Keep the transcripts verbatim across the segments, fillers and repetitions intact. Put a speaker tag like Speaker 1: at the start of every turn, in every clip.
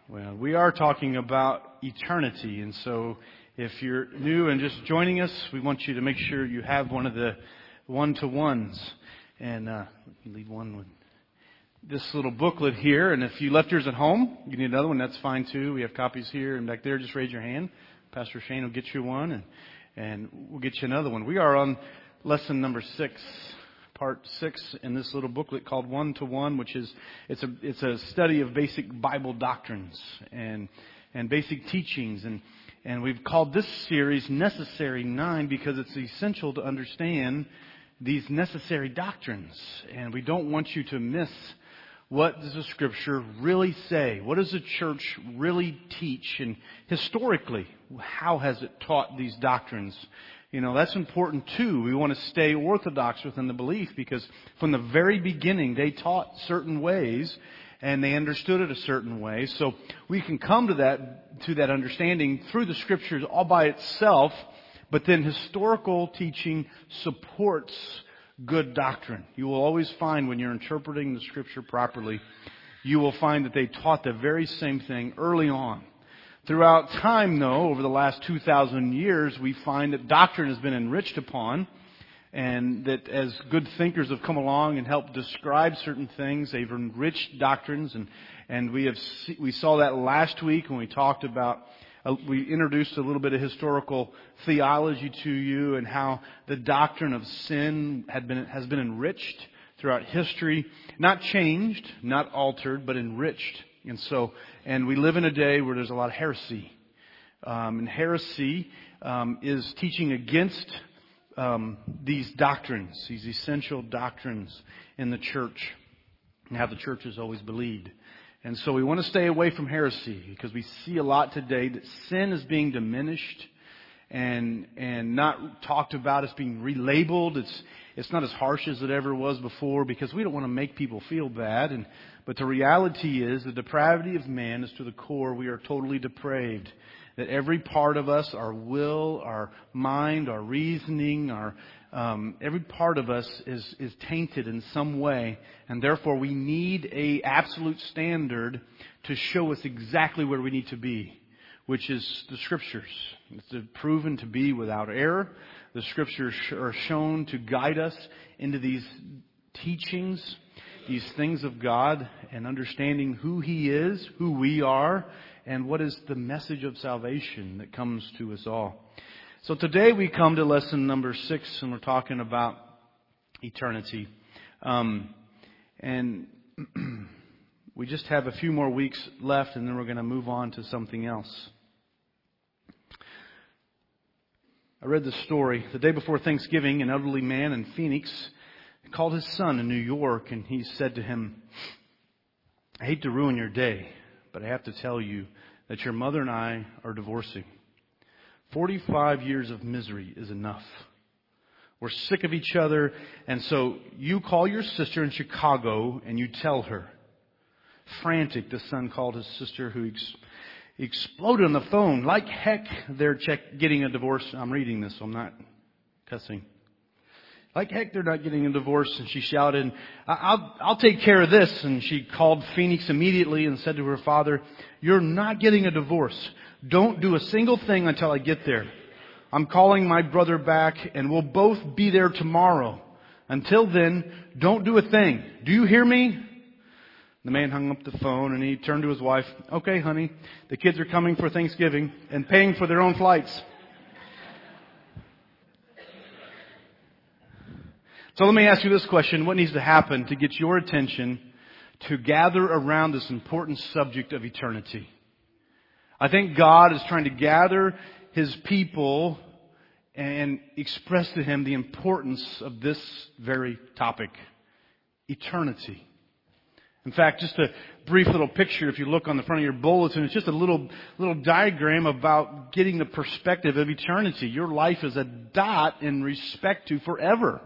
Speaker 1: Well, we are talking about eternity, and so if you're new and just joining us, we want you to make sure you have one of the one-to-ones. And uh, leave one with this little booklet here. And if you left yours at home, you need another one, that's fine too. We have copies here and back there. Just raise your hand. Pastor Shane will get you one, and, and we'll get you another one. We are on lesson number six. Part six in this little booklet called One to One, which is it's a it's a study of basic Bible doctrines and and basic teachings, and and we've called this series Necessary Nine because it's essential to understand these necessary doctrines, and we don't want you to miss what does the Scripture really say. What does the church really teach, and historically, how has it taught these doctrines? You know, that's important too. We want to stay orthodox within the belief because from the very beginning they taught certain ways and they understood it a certain way. So we can come to that, to that understanding through the Scriptures all by itself, but then historical teaching supports good doctrine. You will always find when you're interpreting the Scripture properly, you will find that they taught the very same thing early on. Throughout time, though, over the last two thousand years, we find that doctrine has been enriched upon, and that as good thinkers have come along and helped describe certain things, they've enriched doctrines, and, and we have we saw that last week when we talked about, uh, we introduced a little bit of historical theology to you and how the doctrine of sin had been has been enriched throughout history, not changed, not altered, but enriched. And so, and we live in a day where there's a lot of heresy. Um, and heresy um, is teaching against um, these doctrines, these essential doctrines in the church, and how the church has always believed. And so we want to stay away from heresy because we see a lot today that sin is being diminished and and not talked about as being relabeled. It's it's not as harsh as it ever was before because we don't want to make people feel bad. And but the reality is the depravity of man is to the core. We are totally depraved. That every part of us, our will, our mind, our reasoning, our um, every part of us is is tainted in some way, and therefore we need a absolute standard to show us exactly where we need to be, which is the Scriptures. It's proven to be without error. The Scriptures are shown to guide us into these teachings, these things of God, and understanding who He is, who we are, and what is the message of salvation that comes to us all. So today we come to lesson number six, and we're talking about eternity. Um, and we just have a few more weeks left, and then we're going to move on to something else. I read the story. The day before Thanksgiving, an elderly man in Phoenix called his son in New York, and he said to him, "I hate to ruin your day, but I have to tell you that your mother and I are divorcing. forty-five years of misery is enough. We're sick of each other, and so you call your sister in Chicago and you tell her." Frantic, the son called his sister, who ex- exploded on the phone. Like heck, they're check- getting a divorce. I'm reading this, so I'm not cussing. Like heck, they're not getting a divorce. And she shouted, I'll, I'll take care of this. And she called Phoenix immediately and said to her father, "You're not getting a divorce. Don't do a single thing until I get there. I'm calling my brother back and we'll both be there tomorrow. Until then, don't do a thing. Do you hear me?" The man hung up the phone and he turned to his wife. "Okay, honey, the kids are coming for Thanksgiving and paying for their own flights." So let me ask you this question. What needs to happen to get your attention to gather around this important subject of eternity? I think God is trying to gather His people and express to Him the importance of this very topic, eternity. In fact, just a brief little picture, if you look on the front of your bulletin, it's just a little little diagram about getting the perspective of eternity. Your life is a dot in respect to forever.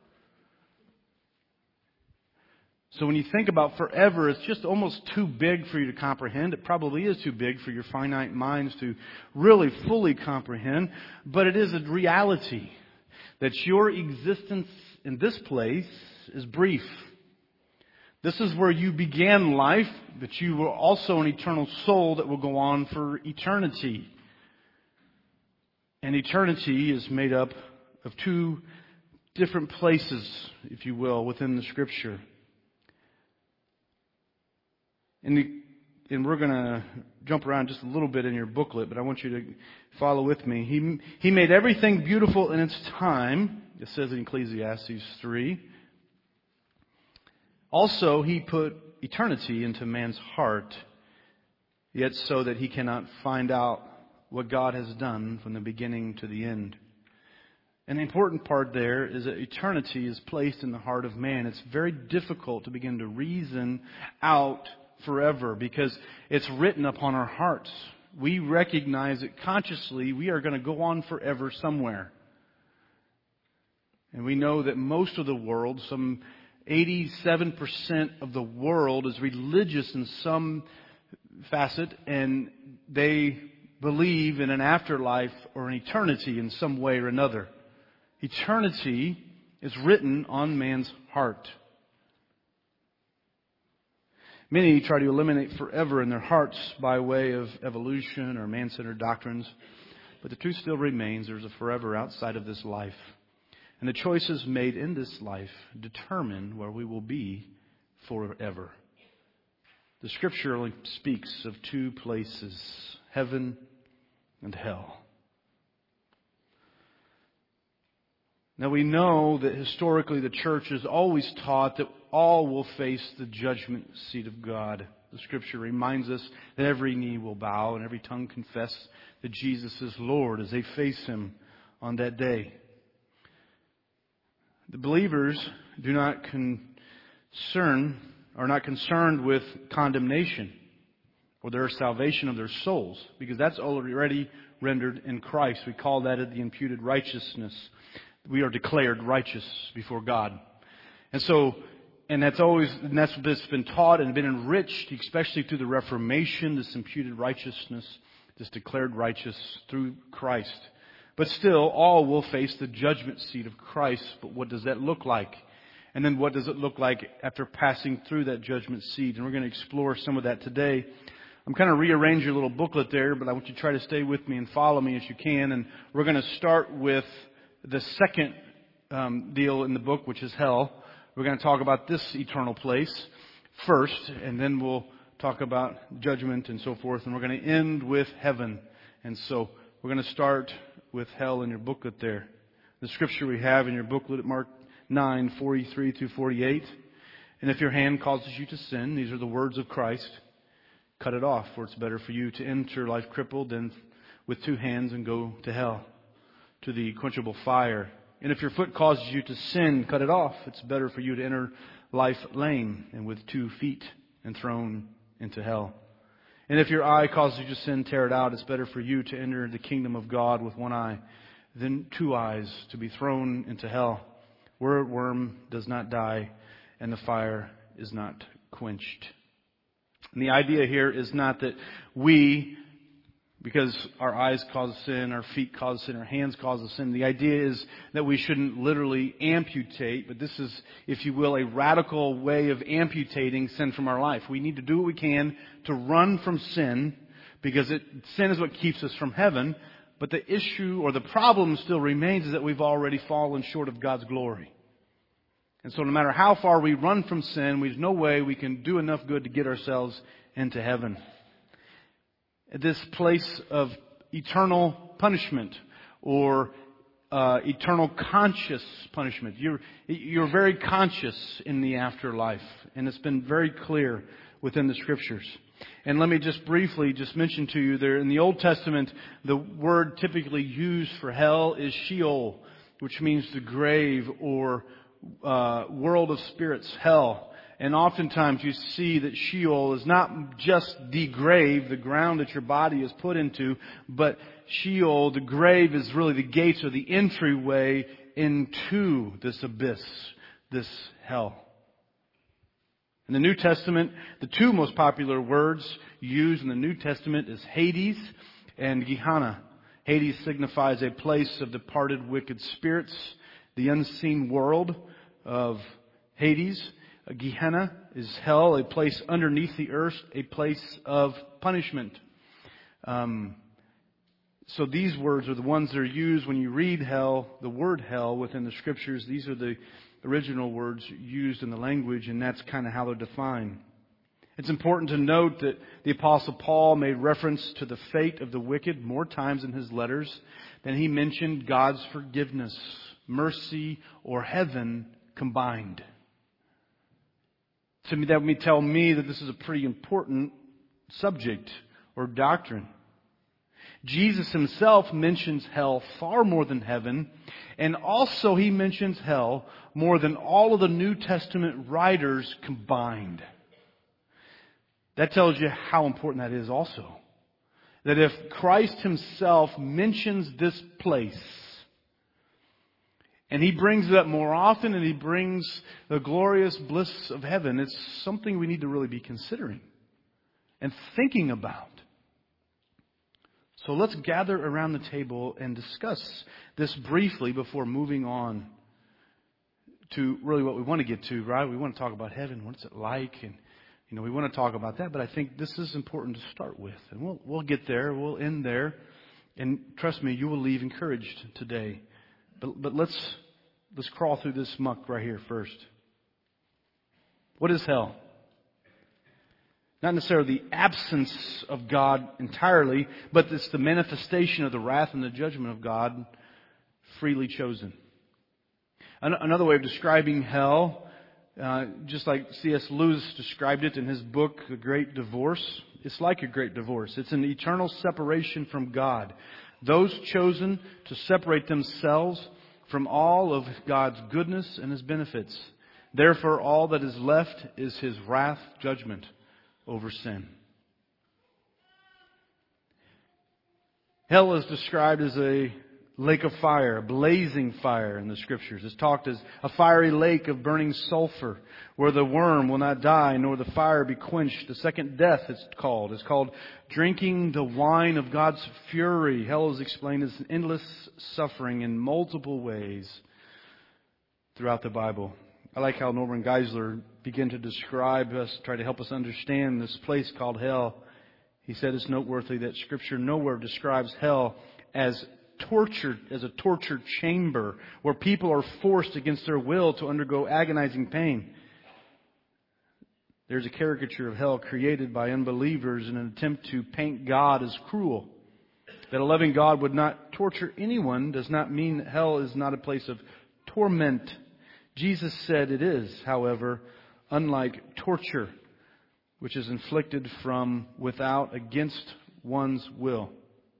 Speaker 1: So when you think about forever, it's just almost too big for you to comprehend. It probably is too big for your finite minds to really fully comprehend. But it is a reality that your existence in this place is brief. This is where you began life, but you were also an eternal soul that will go on for eternity. And eternity is made up of two different places, if you will, within the Scripture. And, the, and we're going to jump around just a little bit in your booklet, but I want you to follow with me. He, he made everything beautiful in its time. It says in Ecclesiastes three. Also, He put eternity into man's heart, yet so that he cannot find out what God has done from the beginning to the end. And the important part there is that eternity is placed in the heart of man. It's very difficult to begin to reason out forever because it's written upon our hearts. We recognize it consciously. We are going to go on forever somewhere. And we know that most of the world, some eighty-seven percent of the world, is religious in some facet, and they believe in an afterlife or an eternity in some way or another. Eternity is written on man's heart. Many try to eliminate forever in their hearts by way of evolution or man-centered doctrines. But the truth still remains, there's a forever outside of this life. And the choices made in this life determine where we will be forever. The Scripture only speaks of two places, heaven and hell. Now we know that historically the church has always taught that all will face the judgment seat of God. The Scripture reminds us that every knee will bow and every tongue confess that Jesus is Lord as they face Him on that day. The believers do not concern, are not concerned with condemnation or their salvation of their souls, because that's already rendered in Christ. We call that the imputed righteousness. We are declared righteous before God. And so, and that's always, and that's what's been taught and been enriched, especially through the Reformation, this imputed righteousness, this declared righteous through Christ. But still, all will face the judgment seat of Christ. But what does that look like? And then what does it look like after passing through that judgment seat? And we're going to explore some of that today. I'm kind of rearranging your little booklet there, but I want you to try to stay with me and follow me as you can. And we're going to start with the second um, deal in the book, which is hell. We're going to talk about this eternal place first, and then we'll talk about judgment and so forth. And we're going to end with heaven. And so we're going to start with hell in your booklet there. The scripture we have in your booklet at Mark nine, forty-three through forty-eight. And if your hand causes you to sin, these are the words of Christ, cut it off, for it's better for you to enter life crippled than with two hands and go to hell, to the quenchable fire. And if your foot causes you to sin, cut it off. It's better for you to enter life lame and with two feet and thrown into hell. And if your eye causes you to sin, tear it out. It's better for you to enter the kingdom of God with one eye than two eyes to be thrown into hell, where a worm does not die and the fire is not quenched. And the idea here is not that we, because our eyes cause sin, our feet cause sin, our hands cause sin. The idea is that we shouldn't literally amputate, but this is, if you will, a radical way of amputating sin from our life. We need to do what we can to run from sin, because it, sin is what keeps us from heaven. But the issue or the problem still remains is that we've already fallen short of God's glory. And so no matter how far we run from sin, there's no way we can do enough good to get ourselves into heaven. This place of eternal punishment or uh, eternal conscious punishment. You're, you're very conscious in the afterlife, and it's been very clear within the Scriptures. And let me just briefly just mention to you there, in the Old Testament, the word typically used for hell is Sheol, which means the grave or uh, world of spirits, hell. And oftentimes you see that Sheol is not just the grave, the ground that your body is put into, but Sheol, the grave, is really the gates or the entryway into this abyss, this hell. In the New Testament, the two most popular words used in the New Testament is Hades and Gehenna. Hades signifies a place of departed wicked spirits, the unseen world of Hades. Gehenna is hell, a place underneath the earth, a place of punishment. Um, so these words are the ones that are used when you read hell, the word hell within the Scriptures. These are the original words used in the language, and that's kind of how they're defined. It's important to note that the Apostle Paul made reference to the fate of the wicked more times in his letters than he mentioned God's forgiveness, mercy, or heaven combined. To me, that would tell me that this is a pretty important subject or doctrine. Jesus himself mentions hell far more than heaven, and also he mentions hell more than all of the New Testament writers combined. That tells you how important that is also. That if Christ himself mentions this place, and he brings it up more often, and he brings the glorious bliss of heaven, it's something we need to really be considering and thinking about. So let's gather around the table and discuss this briefly before moving on to really what we want to get to, right? We want to talk about heaven. What's it like? And You know, we want to talk about that, but I think this is important to start with. And we'll we'll get there. We'll end there. And trust me, you will leave encouraged today. But but let's let's crawl through this muck right here first. What is hell? Not necessarily the absence of God entirely, but it's the manifestation of the wrath and the judgment of God freely chosen. Another way of describing hell, Uh, just like C S Lewis described it in his book, The Great Divorce. It's like a great divorce. It's an eternal separation from God. Those chosen to separate themselves from all of God's goodness and His benefits. Therefore, all that is left is His wrath, judgment over sin. Hell is described as a lake of fire, a blazing fire in the Scriptures. It's talked as a fiery lake of burning sulfur, where the worm will not die, nor the fire be quenched. The second death, it's called. It's called drinking the wine of God's fury. Hell is explained as endless suffering in multiple ways throughout the Bible. I like how Norman Geisler began to describe us, try to help us understand this place called hell. He said it's noteworthy that Scripture nowhere describes hell as tortured as a torture chamber where people are forced against their will to undergo agonizing pain. There's a caricature of hell created by unbelievers in an attempt to paint God as cruel. That a loving God would not torture anyone does not mean that hell is not a place of torment. Jesus said it is, however, unlike torture, which is inflicted from without against one's will.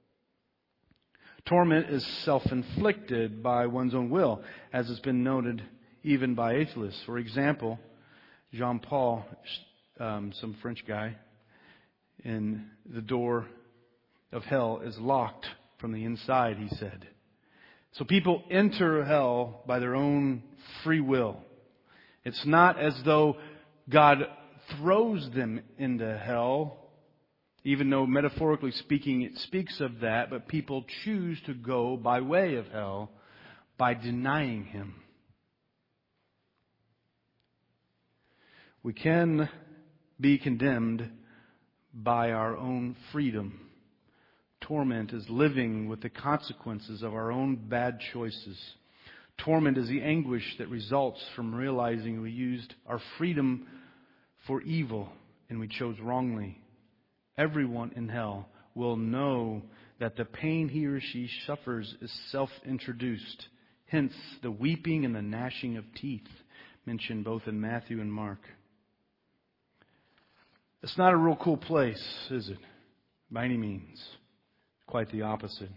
Speaker 1: Torment is self-inflicted by one's own will, as has been noted even by atheists. For example, Jean-Paul, um, some French guy, in the door of hell is locked from the inside, he said. So people enter hell by their own free will. It's not as though God throws them into hell, even though metaphorically speaking it speaks of that, but people choose to go by way of hell by denying Him. We can be condemned by our own freedom. Torment is living with the consequences of our own bad choices. Torment is the anguish that results from realizing we used our freedom for evil and we chose wrongly. Everyone in hell will know that the pain he or she suffers is self-introduced. Hence, the weeping and the gnashing of teeth mentioned both in Matthew and Mark. It's not a real cool place, is it? By any means. Quite the opposite.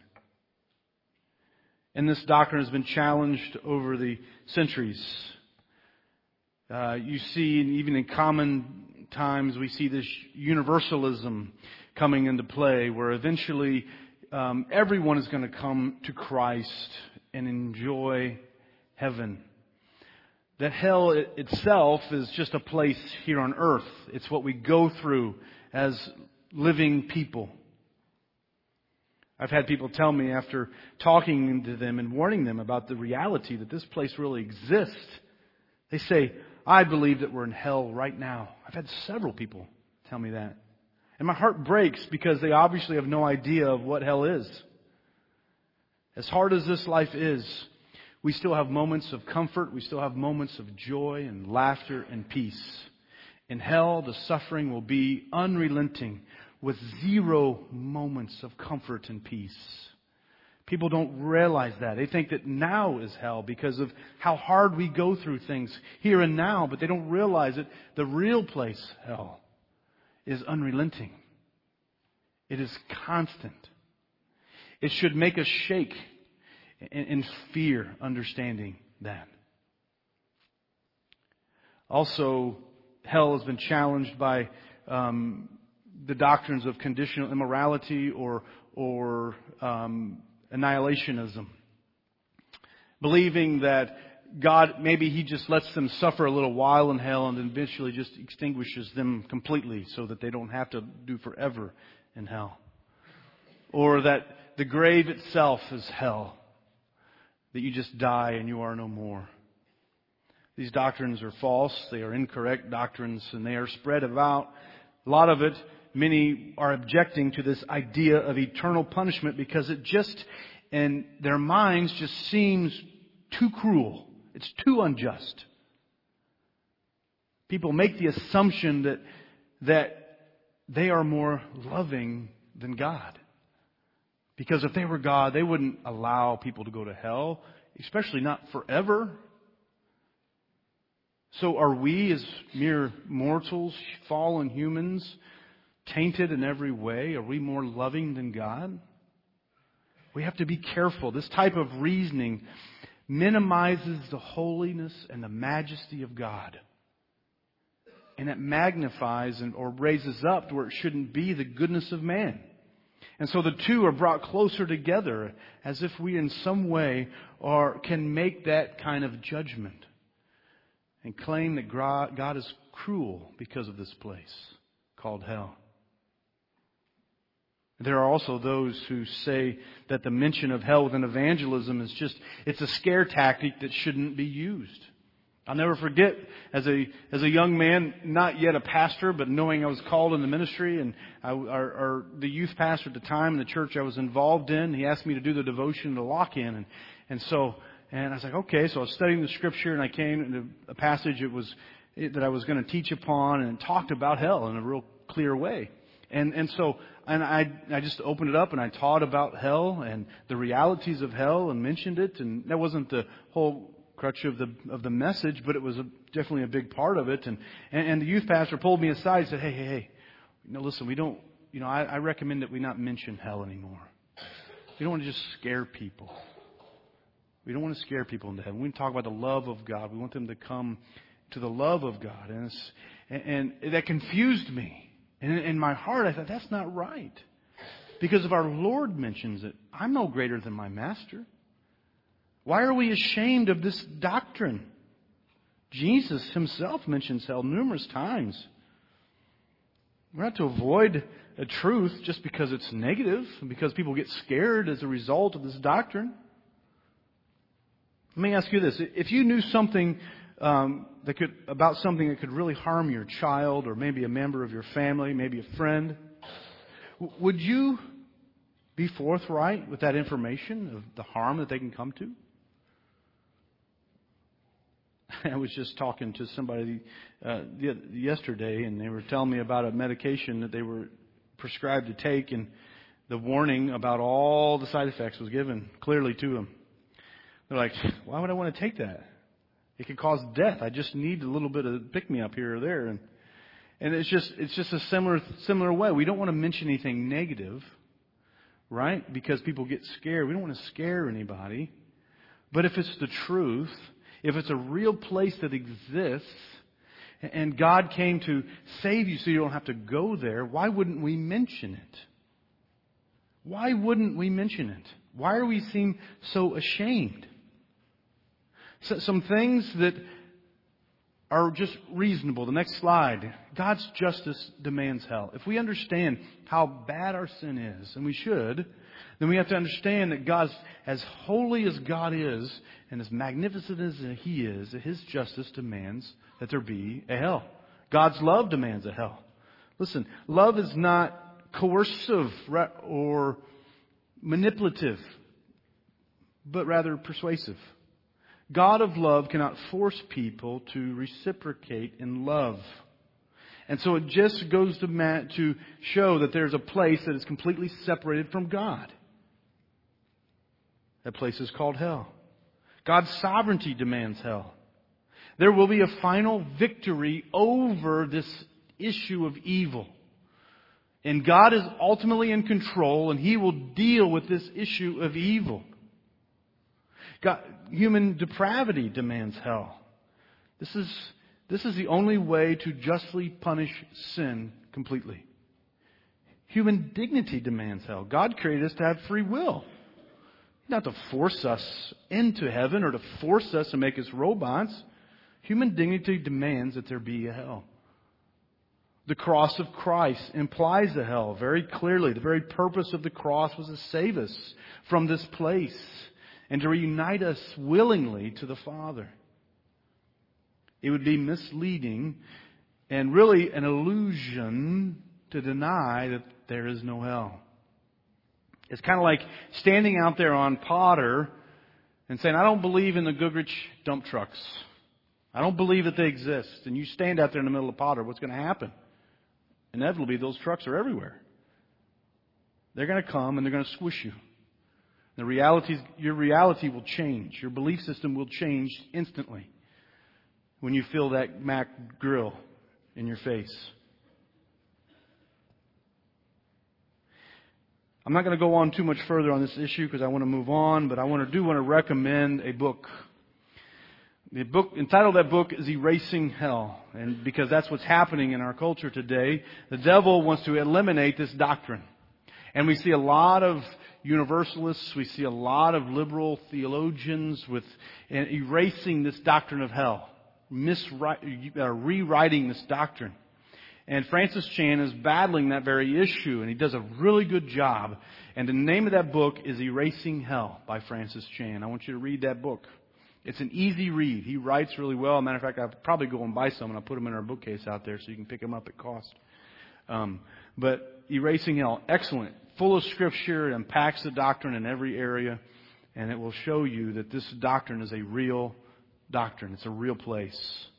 Speaker 1: And this doctrine has been challenged over the centuries. Uh, you see, even in common times, we see this universalism coming into play, where eventually um, everyone is going to come to Christ and enjoy heaven. That hell itself is just a place here on earth. It's what we go through as living people. I've had people tell me after talking to them and warning them about the reality that this place really exists. They say, I believe that we're in hell right now. I've had several people tell me that. And my heart breaks because they obviously have no idea of what hell is. As hard as this life is, we still have moments of comfort. We still have moments of joy and laughter and peace. In hell, the suffering will be unrelenting with zero moments of comfort and peace. People don't realize that. They think that now is hell because of how hard we go through things here and now, but they don't realize that the real place, hell, is unrelenting. It is constant. It should make us shake in fear, understanding that. Also, hell has been challenged by um, the doctrines of conditional immorality or or um, annihilationism. Believing that God, maybe He just lets them suffer a little while in hell and then eventually just extinguishes them completely so that they don't have to do forever in hell. Or that the grave itself is hell. That you just die and you are no more. These doctrines are false. They are incorrect doctrines and they are spread about. A lot of it, many are objecting to this idea of eternal punishment because it just, in their minds, just seems too cruel. It's too unjust. People make the assumption that that they are more loving than God. Because if they were God, they wouldn't allow people to go to hell, especially not forever. So are we, as mere mortals, fallen humans, tainted in every way? Are we more loving than God? We have to be careful. This type of reasoning minimizes the holiness and the majesty of God. And it magnifies and, or raises up to where it shouldn't be the goodness of man. And so the two are brought closer together as if we in some way are, can make that kind of judgment and claim that God is cruel because of this place called hell. There are also those who say that the mention of hell within evangelism is just, it's a scare tactic that shouldn't be used. I'll never forget, as a as a young man, not yet a pastor, but knowing I was called in the ministry, and I, our, our, the youth pastor at the time in the church I was involved in, he asked me to do the devotion to lock-in, and and so and I was like, okay. So I was studying the scripture, and I came into a passage it was it, that I was going to teach upon, and it talked about hell in a real clear way, and and so and I I just opened it up and I taught about hell and the realities of hell and mentioned it, and that wasn't the whole crutch of the of the message, but it was a, definitely a big part of it. And, and and the youth pastor pulled me aside and said, "Hey, hey, hey, you know, listen, we don't, you know, I, I recommend that we not mention hell anymore. We don't want to just scare people. We don't want to scare people into heaven. We talk about the love of God. We want them to come to the love of God." And it's, and, and that confused me. And in my heart, I thought, that's not right, because if our Lord mentions it, I'm no greater than my Master. Why are we ashamed of this doctrine? Jesus Himself mentions hell numerous times. We're not to avoid a truth just because it's negative and because people get scared as a result of this doctrine. Let me ask you this. If you knew something um, that could about something that could really harm your child or maybe a member of your family, maybe a friend, would you be forthright with that information of the harm that they can come to? I was just talking to somebody uh, yesterday, and they were telling me about a medication that they were prescribed to take, and the warning about all the side effects was given clearly to them. They're like, why would I want to take that? It could cause death. I just need a little bit of pick-me-up here or there. And and it's just it's just a similar similar way. We don't want to mention anything negative, right? Because people get scared. We don't want to scare anybody. But if it's the truth, if it's a real place that exists, and God came to save you so you don't have to go there, why wouldn't we mention it? Why wouldn't we mention it? Why are we seem so ashamed? So, some things that are just reasonable. The next slide. God's justice demands hell. If we understand how bad our sin is, and we should, then we have to understand that God's, as holy as God is, and as magnificent as He is, that His justice demands that there be a hell. God's love demands a hell. Listen, love is not coercive or manipulative, but rather persuasive. God of love cannot force people to reciprocate in love. And so it just goes to, ma- to show that there's a place that is completely separated from God. That place is called hell. God's sovereignty demands hell. There will be a final victory over this issue of evil. And God is ultimately in control, and He will deal with this issue of evil. God, human depravity demands hell. This is, this is the only way to justly punish sin completely. Human dignity demands hell. God created us to have free will. Not to force us into heaven or to force us to make us robots. Human dignity demands that there be a hell. The cross of Christ implies a hell very clearly. The very purpose of the cross was to save us from this place and to reunite us willingly to the Father. It would be misleading and really an illusion to deny that there is no hell. It's kind of like standing out there on Potter and saying, I don't believe in the Goodrich dump trucks. I don't believe that they exist. And you stand out there in the middle of Potter, what's going to happen? Inevitably, those trucks are everywhere. They're going to come and they're going to squish you. The reality, your reality will change. Your belief system will change instantly when you feel that Mac grill in your face. I'm not going to go on too much further on this issue because I want to move on, but I want to do want to recommend a book. The book entitled that book is Erasing Hell, and because that's what's happening in our culture today, the devil wants to eliminate this doctrine. And we see a lot of universalists, we see a lot of liberal theologians with uh, erasing this doctrine of hell, miswri- uh, rewriting this doctrine. And Francis Chan is battling that very issue, and he does a really good job. And the name of that book is Erasing Hell by Francis Chan. I want you to read that book. It's an easy read. He writes really well. As a matter of fact, I'll probably go and buy some, and I'll put them in our bookcase out there so you can pick them up at cost. Um, but Erasing Hell, excellent. Full of Scripture, and unpacks the doctrine in every area. And it will show you that this doctrine is a real doctrine. It's a real place.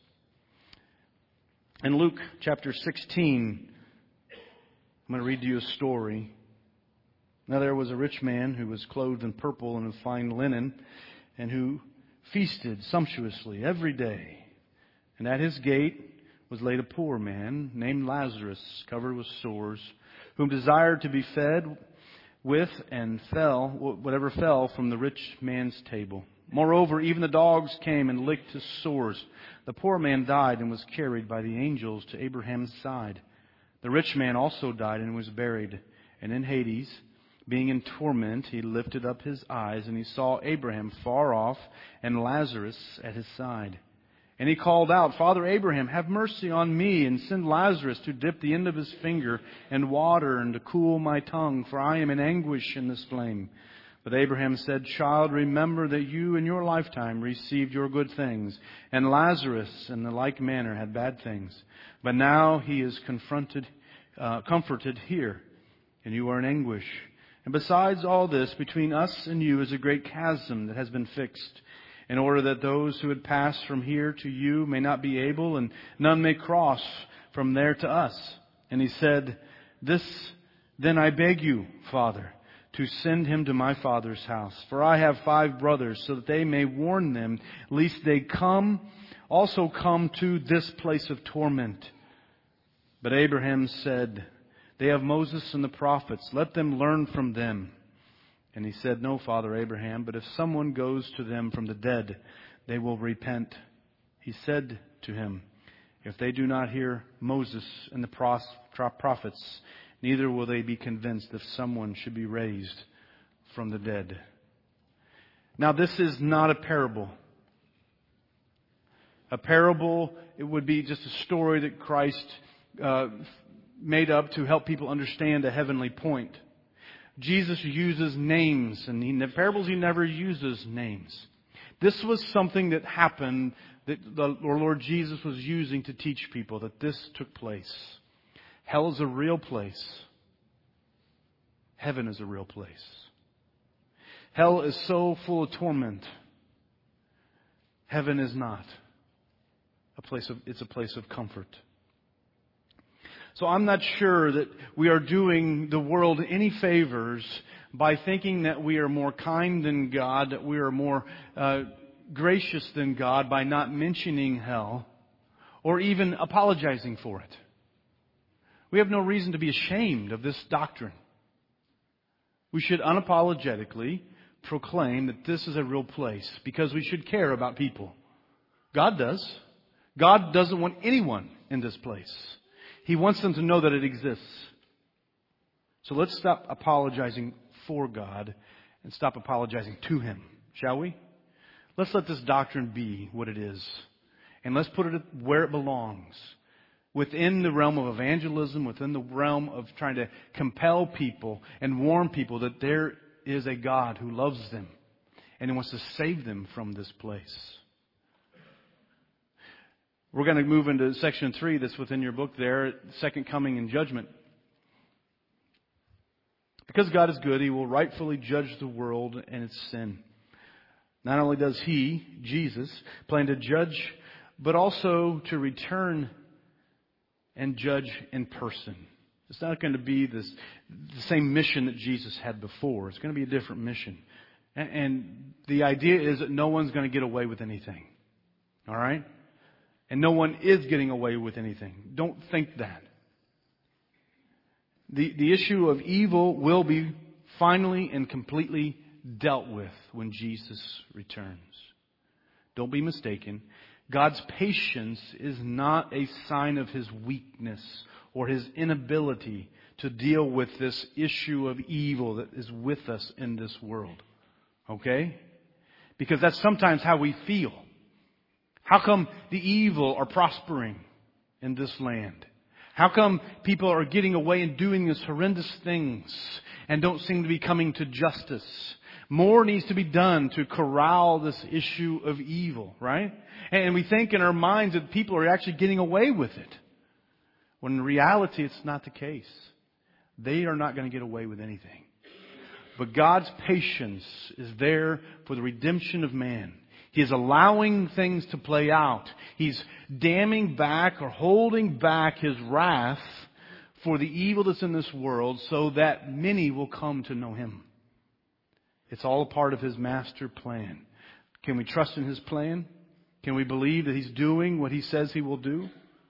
Speaker 1: In Luke chapter sixteen, I'm going to read to you a story. Now there was a rich man who was clothed in purple and in fine linen, and who feasted sumptuously every day. And at his gate was laid a poor man named Lazarus, covered with sores, whom desired to be fed with and fell, whatever fell from the rich man's table. Moreover, even the dogs came and licked his sores. The poor man died and was carried by the angels to Abraham's side. The rich man also died and was buried. And in Hades, being in torment, he lifted up his eyes, and he saw Abraham far off and Lazarus at his side. And he called out, Father Abraham, have mercy on me, and send Lazarus to dip the end of his finger in water and to cool my tongue, for I am in anguish in this flame. But Abraham said, Child, remember that you in your lifetime received your good things, and Lazarus in the like manner had bad things. But now he is confronted, uh, comforted here, and you are in anguish. And besides all this, between us and you is a great chasm that has been fixed, in order that those who would pass from here to you may not be able, and none may cross from there to us. And he said, This then I beg you, Father, to send him to my father's house. For I have five brothers, so that they may warn them, lest they come, also come to this place of torment. But Abraham said, They have Moses and the prophets. Let them learn from them. And he said, No, Father Abraham, but if someone goes to them from the dead, they will repent. He said to him, If they do not hear Moses and the prophets, neither will they be convinced if someone should be raised from the dead. Now, this is not a parable. A parable, it would be just a story that Christ uh, made up to help people understand a heavenly point. Jesus uses names, and in the parables he never uses names. This was something that happened that the Lord Jesus was using to teach people, that this took place. Hell is a real place. Heaven is a real place. Hell is so full of torment. Heaven is not. A place of, it's a place of comfort. So I'm not sure that we are doing the world any favors by thinking that we are more kind than God, that we are more uh, gracious than God by not mentioning hell or even apologizing for it. We have no reason to be ashamed of this doctrine. We should unapologetically proclaim that this is a real place because we should care about people. God does. God doesn't want anyone in this place. He wants them to know that it exists. So let's stop apologizing for God and stop apologizing to Him, shall we? Let's let this doctrine be what it is. And let's put it where it belongs. Within the realm of evangelism, within the realm of trying to compel people and warn people that there is a God who loves them and He wants to save them from this place. We're going to move into section three that's within your book there, Second Coming and Judgment. Because God is good, He will rightfully judge the world and its sin. Not only does He, Jesus, plan to judge, but also to return and judge in person. It's not going to be this, the same mission that Jesus had before. It's going to be a different mission. And, and the idea is that no one's going to get away with anything. All right? And no one is getting away with anything. Don't think that. The, the issue of evil will be finally and completely dealt with when Jesus returns. Don't be mistaken. God's patience is not a sign of His weakness or His inability to deal with this issue of evil that is with us in this world. Okay? Because that's sometimes how we feel. How come the evil are prospering in this land? How come people are getting away and doing these horrendous things and don't seem to be coming to justice? More needs to be done to corral this issue of evil, right? And we think in our minds that people are actually getting away with it. When in reality, it's not the case. They are not going to get away with anything. But God's patience is there for the redemption of man. He is allowing things to play out. He's damming back or holding back His wrath for the evil that's in this world so that many will come to know Him. It's all a part of His master plan. Can we trust in His plan? Can we believe that He's doing what He says He will do?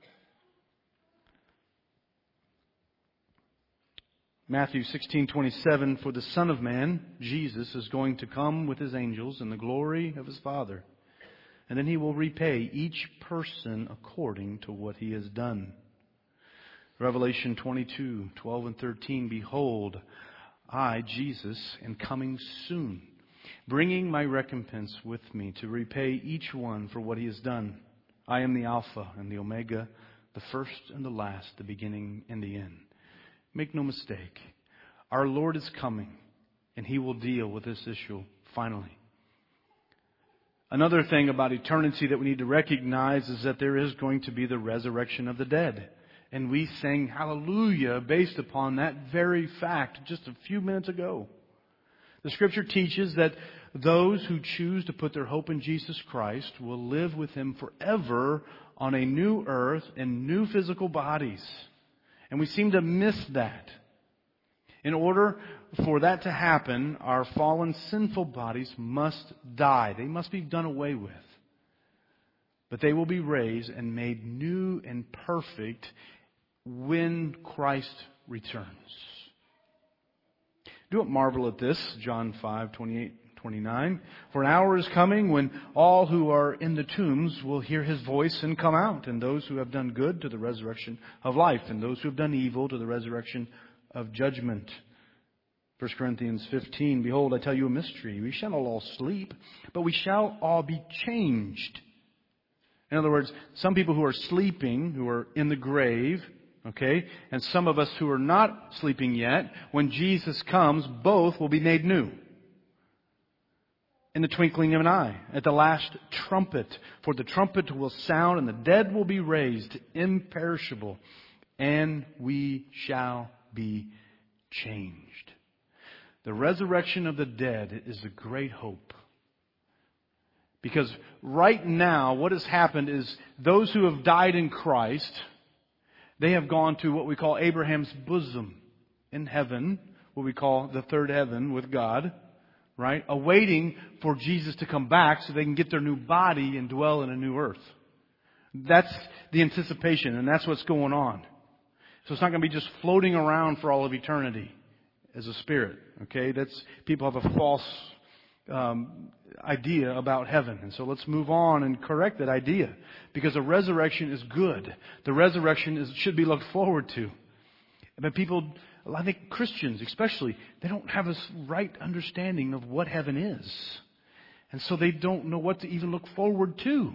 Speaker 1: Matthew sixteen twenty-seven, for the Son of Man, Jesus, is going to come with His angels in the glory of His Father. And then He will repay each person according to what he has done. Revelation twenty-two, twelve and thirteen, behold, I, Jesus, am coming soon, bringing my recompense with me to repay each one for what he has done. I am the Alpha and the Omega, the first and the last, the beginning and the end. Make no mistake, our Lord is coming, and He will deal with this issue finally. Another thing about eternity that we need to recognize is that there is going to be the resurrection of the dead. And we sang hallelujah based upon that very fact just a few minutes ago. The Scripture teaches that those who choose to put their hope in Jesus Christ will live with Him forever on a new earth and new physical bodies. And we seem to miss that. In order for that to happen, our fallen sinful bodies must die. They must be done away with. But they will be raised and made new and perfect when Christ returns. Do not marvel at this, John five, twenty-eight, twenty-nine. For an hour is coming when all who are in the tombs will hear His voice and come out, and those who have done good to the resurrection of life, and those who have done evil to the resurrection of judgment. First Corinthians fifteen, behold, I tell you a mystery. We shall not all sleep, but we shall all be changed. In other words, some people who are sleeping, who are in the grave, okay, and some of us who are not sleeping yet, when Jesus comes, both will be made new. In the twinkling of an eye, at the last trumpet. For the trumpet will sound, and the dead will be raised imperishable, and we shall be changed. The resurrection of the dead is a great hope. Because right now, what has happened is those who have died in Christ, they have gone to what we call Abraham's bosom in heaven, what we call the third heaven with God, right? Awaiting for Jesus to come back so they can get their new body and dwell in a new earth. That's the anticipation, and that's what's going on. So it's not going to be just floating around for all of eternity as a spirit, okay? That's, people have a false um, idea about heaven. And so let's move on and correct that idea. Because a resurrection is good. The resurrection is, should be looked forward to. But people, I think Christians especially, they don't have a right understanding of what heaven is. And so they don't know what to even look forward to.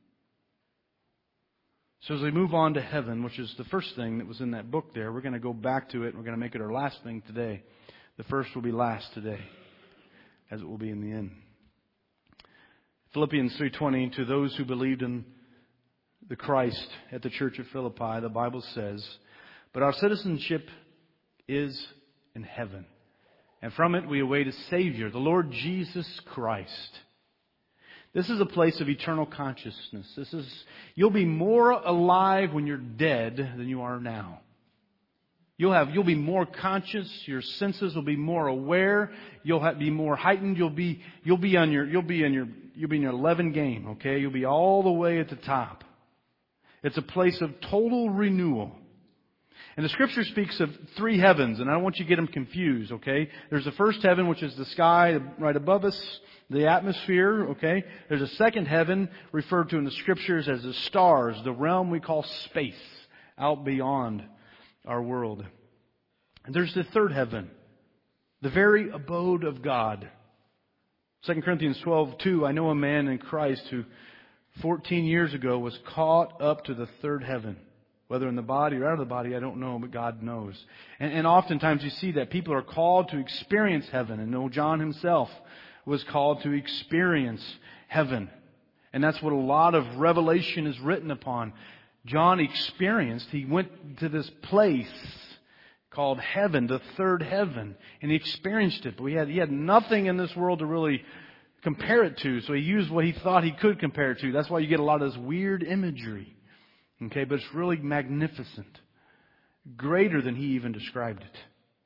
Speaker 1: So as we move on to heaven, which is the first thing that was in that book there, we're going to go back to it and we're going to make it our last thing today. The first will be last today, as it will be in the end. Philippians three twenty, to those who believed in the Christ at the church of Philippi, the Bible says, but our citizenship is in heaven, and from it we await a Savior, the Lord Jesus Christ. This is a place of eternal consciousness. This is, you'll be more alive when you're dead than you are now. You'll have, you'll be more conscious. Your senses will be more aware. You'll have, be more heightened. You'll be, you'll be on your, you'll be in your, you'll be in your eleven game. Okay, you'll be all the way at the top. It's a place of total renewal. And the Scripture speaks of three heavens, and I don't want you to get them confused. Okay, there's the first heaven, which is the sky right above us, the atmosphere. Okay, there's a second heaven referred to in the Scriptures as the stars, the realm we call space, out beyond our world. And there's the third heaven, the very abode of God. Second Corinthians twelve two, I know a man in Christ who fourteen years ago was caught up to the third heaven. Whether in the body or out of the body, I don't know, but God knows. And, and oftentimes you see that people are called to experience heaven. And know John himself was called to experience heaven. And that's what a lot of Revelation is written upon. John experienced, he went to this place called heaven, the third heaven, and he experienced it. But he had, he had nothing in this world to really compare it to, so he used what he thought he could compare it to. That's why you get a lot of this weird imagery. Okay, but it's really magnificent. Greater than he even described it.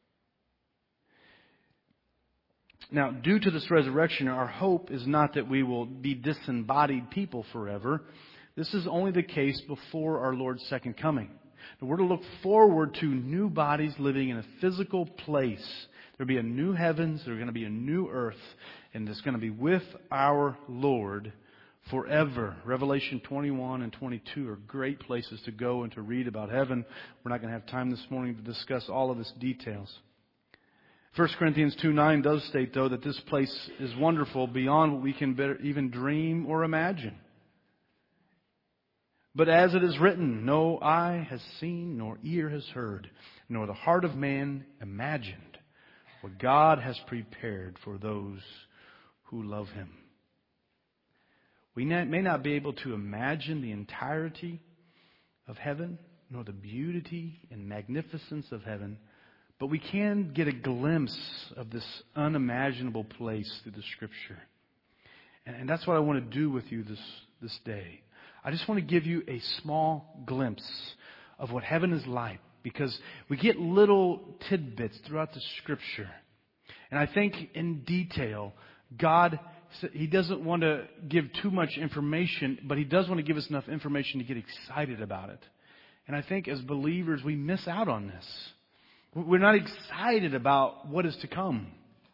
Speaker 1: Now, due to this resurrection, our hope is not that we will be disembodied people forever. This is only the case before our Lord's second coming. Now, we're to look forward to new bodies living in a physical place. There'll be a new heavens, there's going to be a new earth, and it's going to be with our Lord forever. Revelation twenty-one and twenty-two are great places to go and to read about heaven. We're not going to have time this morning to discuss all of its details. First Corinthians two nine does state, though, that this place is wonderful beyond what we can better even dream or imagine. But as it is written, no eye has seen, nor ear has heard, nor the heart of man imagined what God has prepared for those who love Him. We may not be able to imagine the entirety of heaven, nor the beauty and magnificence of heaven, but we can get a glimpse of this unimaginable place through the Scripture. And that's what I want to do with you this, this day. I just want to give you a small glimpse of what heaven is like, because we get little tidbits throughout the Scripture. And I think in detail, God, He doesn't want to give too much information, but He does want to give us enough information to get excited about it. And I think as believers, we miss out on this. We're not excited about what is to come.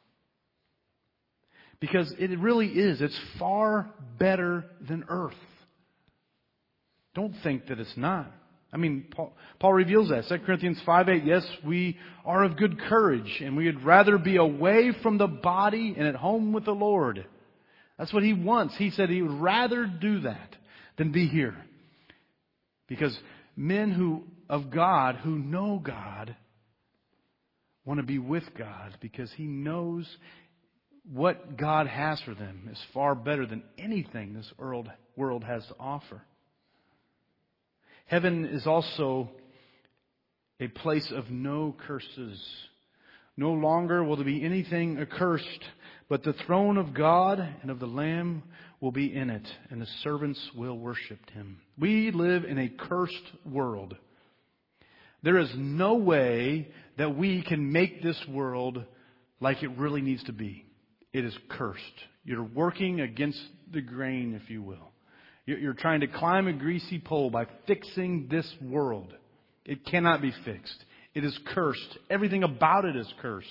Speaker 1: Because it really is. It's far better than earth. Don't think that it's not. I mean, Paul, Paul reveals that. Second Corinthians five eight, yes, we are of good courage, and we would rather be away from the body and at home with the Lord. That's what he wants. He said he would rather do that then be here. Because men who of God, who know God, want to be with God because He knows what God has for them is far better than anything this world, world has to offer. Heaven is also a place of no curses. No longer will there be anything accursed, but the throne of God and of the Lamb will be in it, and the servants will worship Him. We live in a cursed world. There is no way that we can make this world like it really needs to be. It is cursed. You're working against the grain, if you will. You're trying to climb a greasy pole by fixing this world. It cannot be fixed. It is cursed. Everything about it is cursed.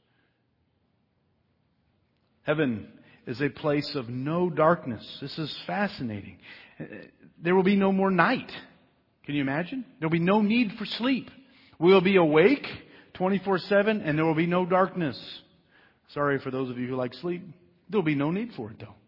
Speaker 1: Heaven is a place of no darkness. This is fascinating. There will be no more night. Can you imagine? There will be no need for sleep. We will be awake twenty-four seven and there will be no darkness. Sorry for those of you who like sleep. There will be no need for it though.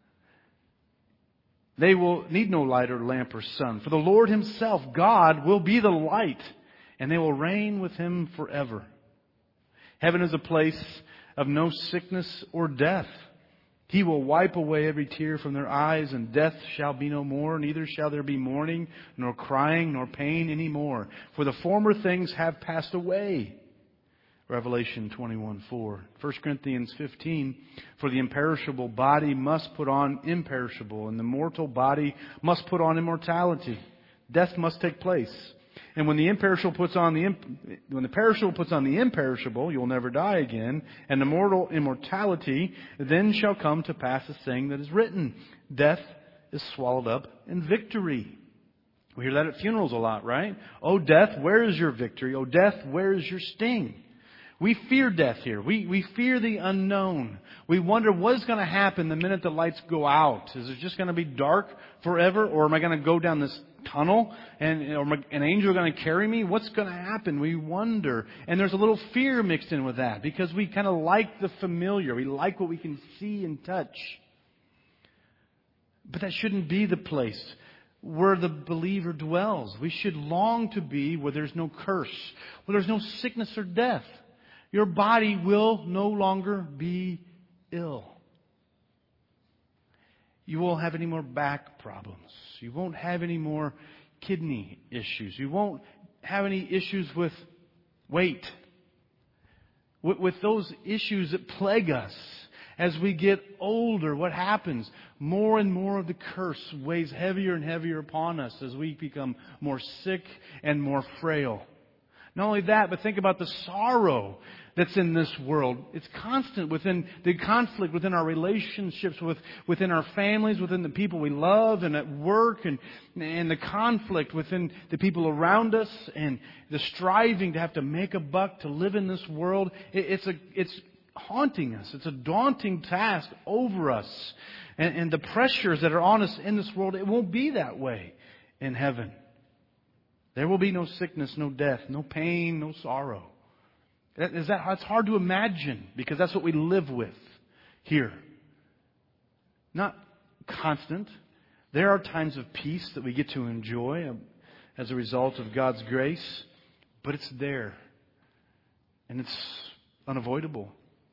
Speaker 1: They will need no light or lamp or sun. For the Lord Himself, God, will be the light, and they will reign with Him forever. Heaven is a place of no sickness or death. He will wipe away every tear from their eyes, and death shall be no more. Neither shall there be mourning, nor crying, nor pain any more. For the former things have passed away. Revelation twenty-one four. First Corinthians fifteen. For the imperishable body must put on imperishable, and the mortal body must put on immortality. Death must take place. And when the imperishable puts on the imp- when the perishable puts on the imperishable, you'll never die again. And the mortal immortality, then shall come to pass the saying that is written: Death is swallowed up in victory. We hear that at funerals a lot, right? Oh, death, where is your victory? Oh, death, where is your sting? We fear death here. We we fear the unknown. We wonder what is going to happen the minute the lights go out. Is it just going to be dark forever? Or am I going to go down this tunnel and or am I, an angel going to carry me? What's going to happen? We wonder. And there's a little fear mixed in with that because we kind of like the familiar. We like what we can see and touch. But that shouldn't be the place where the believer dwells. We should long to be where there's no curse, where there's no sickness or death. Your body will no longer be ill. You won't have any more back problems. You won't have any more kidney issues. You won't have any issues with weight. With, with those issues that plague us as we get older, what happens? More and more of the curse weighs heavier and heavier upon us as we become more sick and more frail. Not only that, but think about the sorrow that's in this world. It's constant within the conflict, within our relationships, with within our families, within the people we love, and at work, and and the conflict within the people around us, and the striving to have to make a buck to live in this world. It, it's a it's haunting us. It's a daunting task over us, and, and the pressures that are on us in this world. It won't be that way in heaven. There will be no sickness, no death, no pain, no sorrow. Is that, it's hard to imagine because that's what we live with here. Not constant. There are times of peace that we get to enjoy as a result of God's grace, but it's there. And it's unavoidable.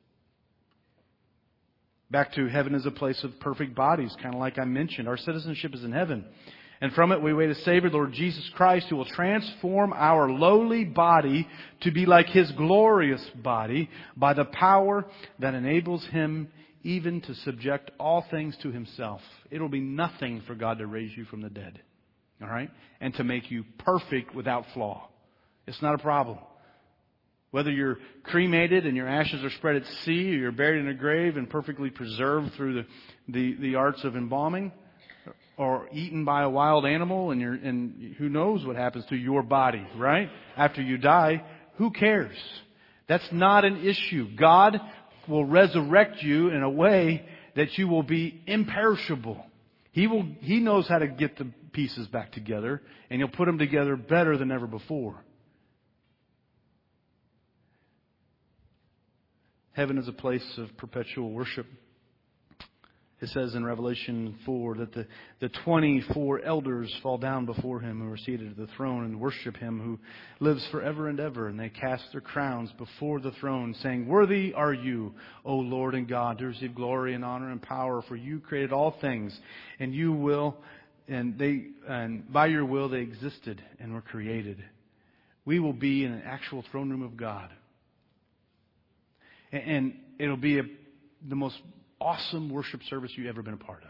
Speaker 1: Back to heaven is a place of perfect bodies, kind of like I mentioned. Our citizenship is in heaven. And from it we wait a Savior, Lord Jesus Christ, who will transform our lowly body to be like His glorious body by the power that enables Him even to subject all things to Himself. It will be nothing for God to raise you from the dead. All right? And to make you perfect without flaw. It's not a problem. Whether you're cremated and your ashes are spread at sea, or you're buried in a grave and perfectly preserved through the, the, the arts of embalming, or eaten by a wild animal, and you're, and who knows what happens to your body, right? After you die, who cares? That's not an issue. God will resurrect you in a way that you will be imperishable. He will, He knows how to get the pieces back together, and He'll put them together better than ever before. Heaven is a place of perpetual worship. It says in Revelation four that the, the twenty-four elders fall down before Him who are seated at the throne and worship Him who lives forever and ever. And they cast their crowns before the throne, saying, "Worthy are you, O Lord and God, to receive glory and honor and power, for you created all things, and you will, and they, and by your will they existed and were created." We will be in an actual throne room of God. And, and it'll be a, the most awesome worship service you've ever been a part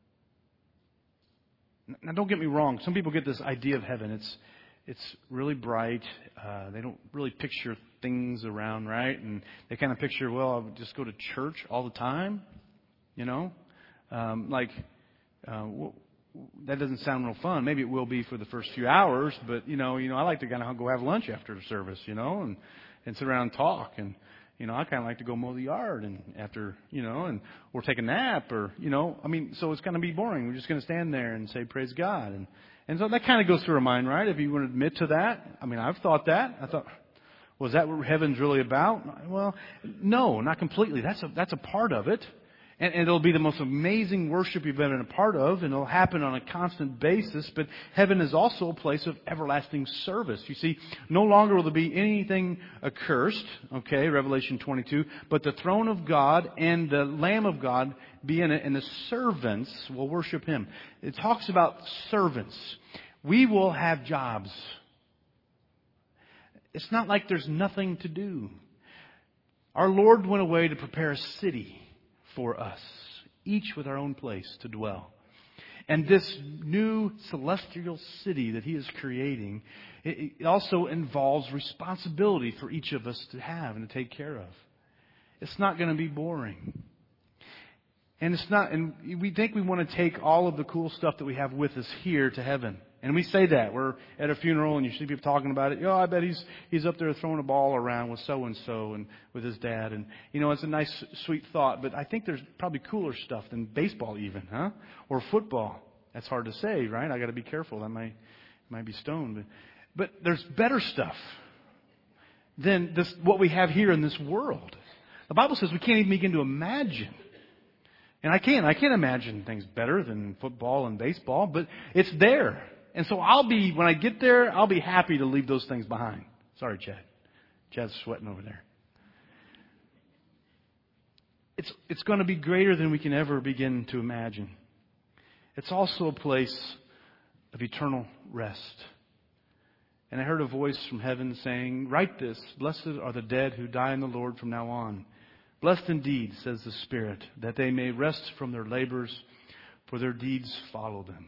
Speaker 1: of. Now, don't get me wrong. Some people get this idea of heaven. It's it's really bright. Uh, they don't really picture things around, right? And they kind of picture, well, I would just go to church all the time, you know? Um, like, uh, w- that doesn't sound real fun. Maybe it will be for the first few hours, but, you know, you know, I like to kind of go have lunch after the service, you know, and, and sit around and talk. And You know, I kind of like to go mow the yard and after, you know, and or take a nap or, you know, I mean, so it's going to be boring. We're just going to stand there and say, praise God. And, and so that kind of goes through our mind, right? If you want to admit to that. I mean, I've thought that. I thought, was that what heaven's really about? Well, no, not completely. That's a, that's a part of it. And, and it'll be the most amazing worship you've been a part of, and it'll happen on a constant basis. But heaven is also a place of everlasting service. You see, no longer will there be anything accursed, okay, Revelation twenty-two, but the throne of God and the Lamb of God be in it, and the servants will worship Him. It talks about servants. We will have jobs. It's not like there's nothing to do. Our Lord went away to prepare a city for us, each with our own place to dwell. And this new celestial city that He is creating, it also involves responsibility for each of us to have and to take care of. It's not going to be boring. And it's not, and we think we want to take all of the cool stuff that we have with us here to heaven. And we say that. We're at a funeral and you see people talking about it. Oh, I bet he's he's up there throwing a ball around with so-and-so and with his dad. And, you know, it's a nice, sweet thought. But I think there's probably cooler stuff than baseball even, huh? Or football. That's hard to say, right? I got to be careful. That might, might be stoned. But, but there's better stuff than this, what we have here in this world. The Bible says we can't even begin to imagine. And I can't. I can't imagine things better than football and baseball. But it's there. And so I'll be, when I get there, I'll be happy to leave those things behind. Sorry, Chad. Chad's sweating over there. It's, it's going to be greater than we can ever begin to imagine. It's also a place of eternal rest. And I heard a voice from heaven saying, "Write this, blessed are the dead who die in the Lord from now on. Blessed indeed, says the Spirit, that they may rest from their labors, for their deeds follow them."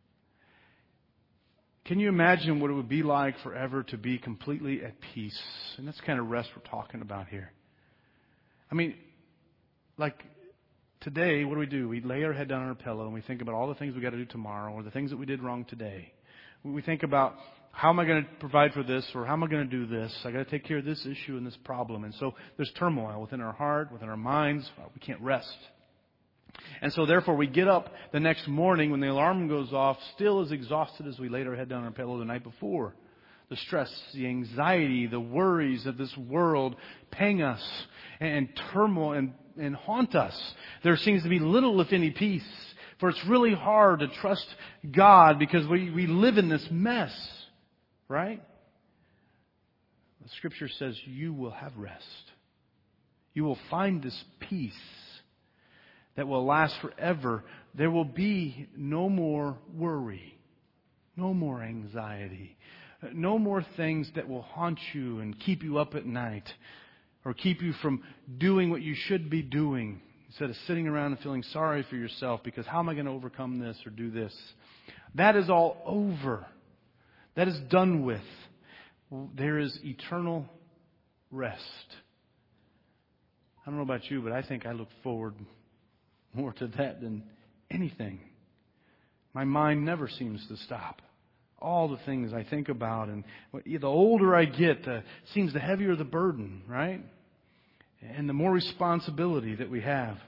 Speaker 1: Can you imagine what it would be like forever to be completely at peace? And that's the kind of rest we're talking about here. I mean, like today, what do we do? We lay our head down on our pillow and we think about all the things we got to do tomorrow or the things that we did wrong today. We think about, how am I going to provide for this, or how am I going to do this? I got to take care of this issue and this problem. And so there's turmoil within our heart, within our minds. We can't rest. And so therefore we get up the next morning when the alarm goes off, still as exhausted as we laid our head down on our pillow the night before. The stress, the anxiety, the worries of this world pang us and turmoil and, and haunt us. There seems to be little, if any, peace. For it's really hard to trust God because we, we live in this mess. Right? The Scripture says you will have rest. You will find this peace that will last forever. There will be no more worry, no more anxiety, no more things that will haunt you and keep you up at night or keep you from doing what you should be doing instead of sitting around and feeling sorry for yourself because how am I going to overcome this or do this? That is all over. That is done with. There is eternal rest. I don't know about you, but I think I look forward more to that than anything. My mind never seems to stop. All the things I think about, and the older I get, the seems the heavier the burden, right? And the more responsibility that we have.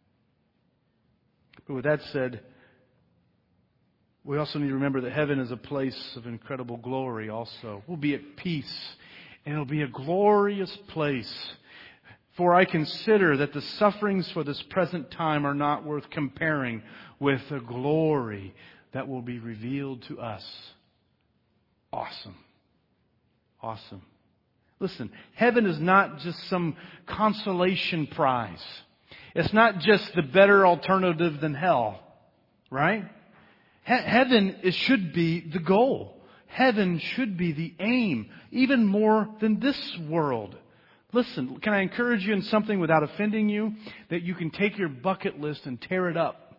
Speaker 1: But with that said, we also need to remember that heaven is a place of incredible glory also. We'll be at peace, and it'll be a glorious place For I consider that the sufferings for this present time are not worth comparing with the glory that will be revealed to us. Awesome. Awesome. Listen, heaven is not just some consolation prize. It's not just the better alternative than hell. Right? He- heaven it should be the goal. Heaven should be the aim, even more than this world. Listen, can I encourage you in something without offending you? That you can take your bucket list and tear it up.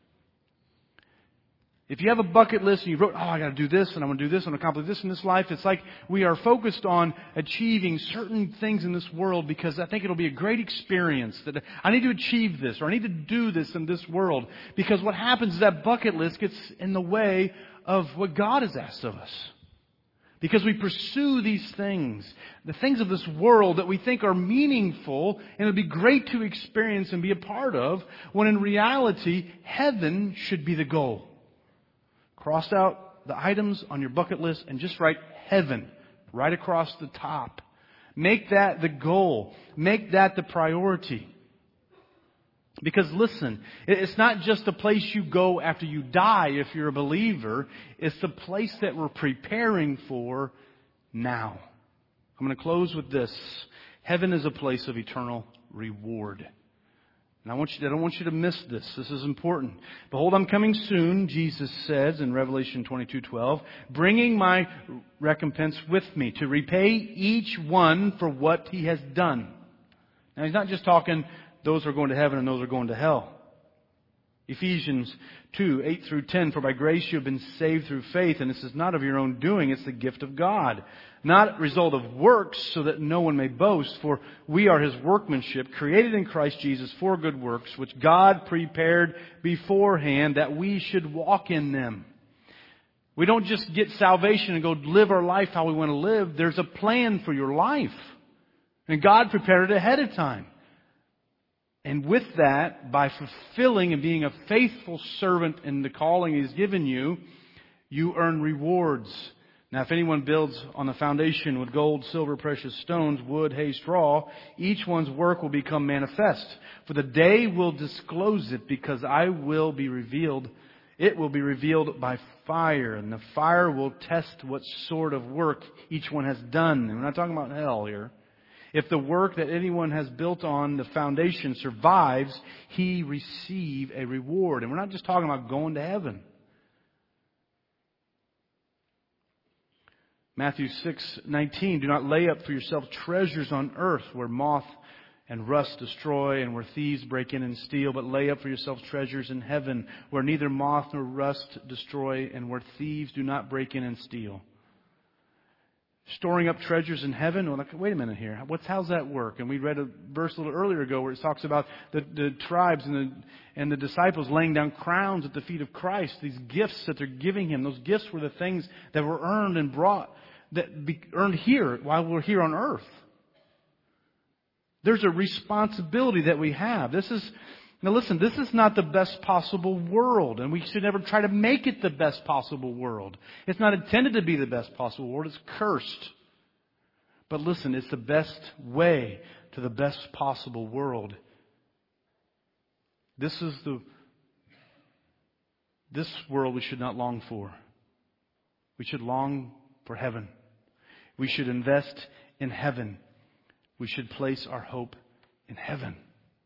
Speaker 1: If you have a bucket list and you wrote, oh, I got to do this and I'm going to do this and accomplish this in this life, it's like we are focused on achieving certain things in this world because I think it'll be a great experience. That I need to achieve this or I need to do this in this world. Because what happens is that bucket list gets in the way of what God has asked of us. Because we pursue these things, the things of this world that we think are meaningful and it would be great to experience and be a part of, when in reality, heaven should be the goal. Cross out the items on your bucket list and just write heaven right across the top. Make that the goal. Make that the priority. Because listen, it's not just the place you go after you die if you're a believer. It's the place that we're preparing for now. I'm going to close with this. Heaven is a place of eternal reward. And I want you, I don't want you to miss this. This is important. Behold, I'm coming soon, Jesus says in Revelation twenty-two twelve, bringing my recompense with me to repay each one for what he has done. Now, he's not just talking those are going to heaven and those are going to hell. Ephesians two, eight through ten, for by grace you have been saved through faith, and this is not of your own doing, it's the gift of God. Not a result of works, so that no one may boast, for we are His workmanship, created in Christ Jesus for good works, which God prepared beforehand that we should walk in them. We don't just get salvation and go live our life how we want to live. There's a plan for your life. And God prepared it ahead of time. And with that, by fulfilling and being a faithful servant in the calling He's given you, you earn rewards. Now, if anyone builds on the foundation with gold, silver, precious stones, wood, hay, straw, each one's work will become manifest. For the day will disclose it, because I will be revealed. It will be revealed by fire, and the fire will test what sort of work each one has done. And we're not talking about hell here. If the work that anyone has built on the foundation survives, he receive a reward. And we're not just talking about going to heaven. Matthew six nineteen, do not lay up for yourself treasures on earth where moth and rust destroy and where thieves break in and steal, but lay up for yourselves treasures in heaven where neither moth nor rust destroy and where thieves do not break in and steal. Storing up treasures in heaven? Well, like, wait a minute here. What's, how's that work? And we read a verse a little earlier ago where it talks about the, the tribes and the, and the disciples laying down crowns at the feet of Christ. These gifts that they're giving Him. Those gifts were the things that were earned and brought, that be earned here while we're here on earth. There's a responsibility that we have. This is, now listen, this is not the best possible world, and we should never try to make it the best possible world. It's not intended to be the best possible world. It's cursed. But listen, it's the best way to the best possible world. This is the, this world we should not long for. We should long for heaven. We should invest in heaven. We should place our hope in heaven.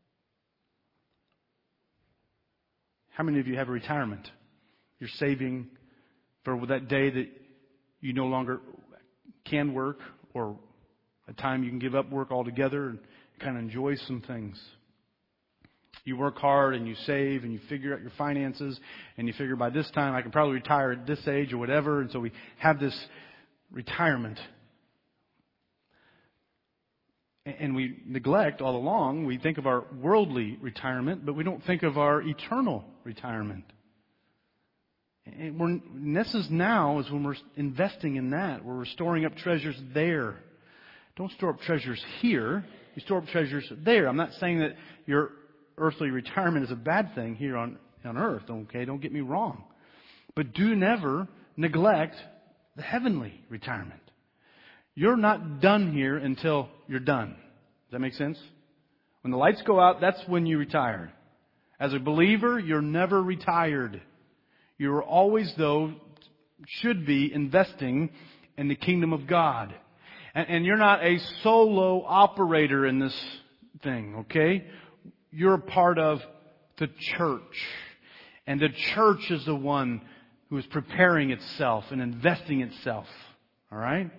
Speaker 1: How many of you have a retirement? You're saving for that day that you no longer can work, or a time you can give up work altogether and kind of enjoy some things. You work hard and you save and you figure out your finances and you figure by this time I can probably retire at this age or whatever. And so we have this retirement. And we neglect all along, we think of our worldly retirement, but we don't think of our eternal retirement. And, we're, and this is now is when we're investing in that, where we're storing up treasures there. Don't store up treasures here, you store up treasures there. I'm not saying that your earthly retirement is a bad thing here on, on earth, okay? Don't get me wrong. But do never neglect the heavenly retirement. You're not done here until you're done. Does that make sense? When the lights go out, that's when you retire. As a believer, you're never retired. You're always, though, should be investing in the kingdom of God. And, and you're not a solo operator in this thing, okay? You're a part of the church. And the church is the one who is preparing itself and investing itself. All right?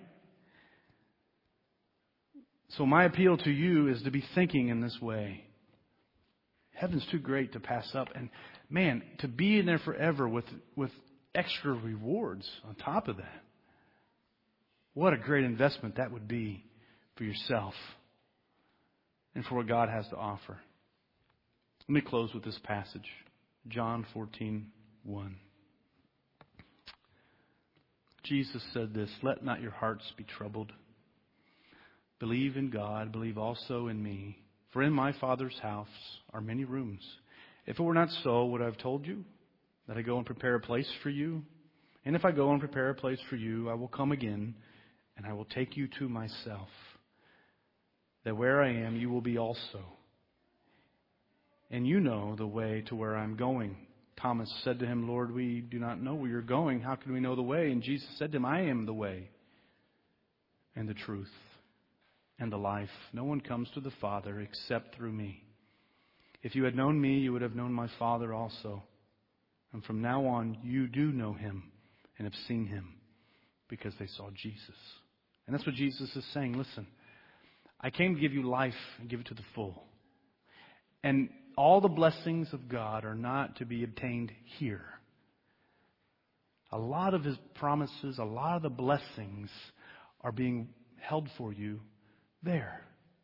Speaker 1: So my appeal to you is to be thinking in this way. Heaven's too great to pass up. And man, to be in there forever with, with extra rewards on top of that. What a great investment that would be for yourself and for what God has to offer. Let me close with this passage. John fourteen one. Jesus said this, "Let not your hearts be troubled. Believe in God, believe also in me. For in my Father's house are many rooms. If it were not so, would I have told you that I go and prepare a place for you? And if I go and prepare a place for you, I will come again, and I will take you to myself, that where I am, you will be also. And you know the way to where I'm going." Thomas said to him, "Lord, we do not know where you're going. How can we know the way?" And Jesus said to him, "I am the way and the truth and the life. No one comes to the Father except through me. If you had known me, you would have known my Father also. And from now on, you do know him and have seen him, because they saw Jesus." And that's what Jesus is saying. Listen, I came to give you life and give it to the full. And all the blessings of God are not to be obtained here. A lot of his promises, a lot of the blessings are being held for you there.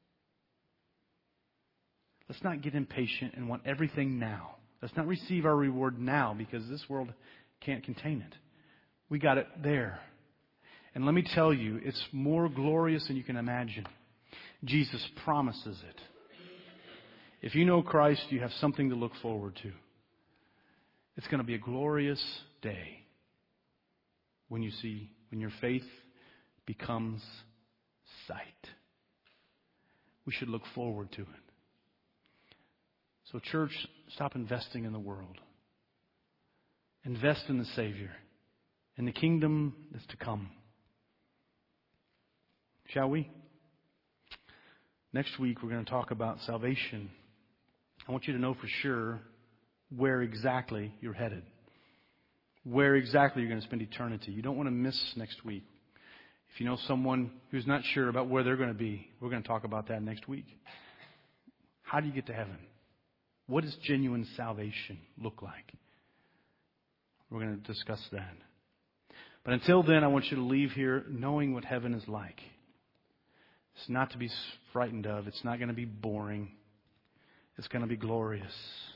Speaker 1: Let's not get impatient and want everything now. Let's not receive our reward now, because this world can't contain it. We got it there. And let me tell you, it's more glorious than you can imagine. Jesus promises it. If you know Christ, you have something to look forward to. It's going to be a glorious day when you see, when your faith becomes sight. We should look forward to it. So church, stop investing in the world. Invest in the Savior, in the kingdom that's to come. Shall we? Next week we're going to talk about salvation. I want you to know for sure where exactly you're headed. Where exactly you're going to spend eternity. You don't want to miss next week. If you know someone who's not sure about where they're going to be, we're going to talk about that next week. How do you get to heaven? What does genuine salvation look like? We're going to discuss that. But until then, I want you to leave here knowing what heaven is like. It's not to be frightened of. It's not going to be boring. It's going to be glorious.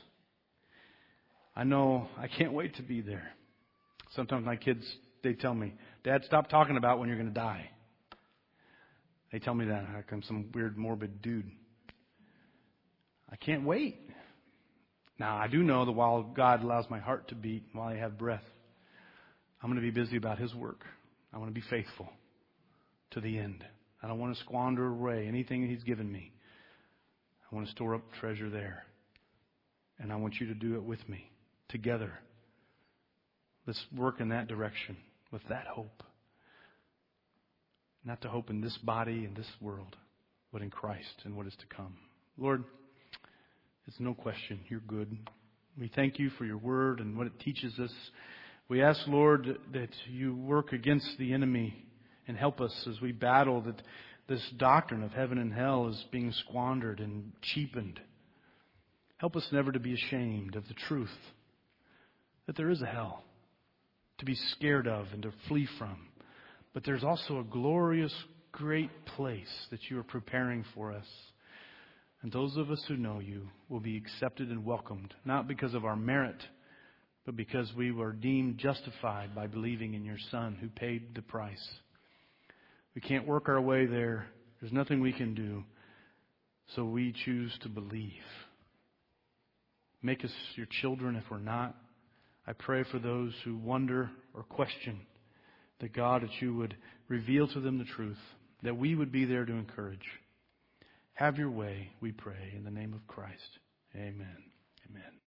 Speaker 1: I know I can't wait to be there. Sometimes my kids, they tell me, "Dad, stop talking about when you're going to die." They tell me that like I'm some weird, morbid dude. I can't wait. Now, I do know that while God allows my heart to beat, while I have breath, I'm going to be busy about His work. I want to be faithful to the end. I don't want to squander away anything He's given me. I want to store up treasure there. And I want you to do it with me, together. Let's work in that direction, with that hope. Not to hope in this body, in this world, but in Christ and what is to come. Lord, it's no question you're good. We thank you for your word and what it teaches us. We ask, Lord, that you work against the enemy and help us as we battle that this doctrine of heaven and hell is being squandered and cheapened. Help us never to be ashamed of the truth that there is a hell to be scared of and to flee from. But there's also a glorious, great place that you are preparing for us. And those of us who know you will be accepted and welcomed, not because of our merit, but because we were deemed justified by believing in your Son who paid the price. We can't work our way there. There's nothing we can do. So we choose to believe. Make us your children if we're not. I pray for those who wonder or question that God, that you would reveal to them the truth, that we would be there to encourage. Have your way, we pray, in the name of Christ. Amen. Amen.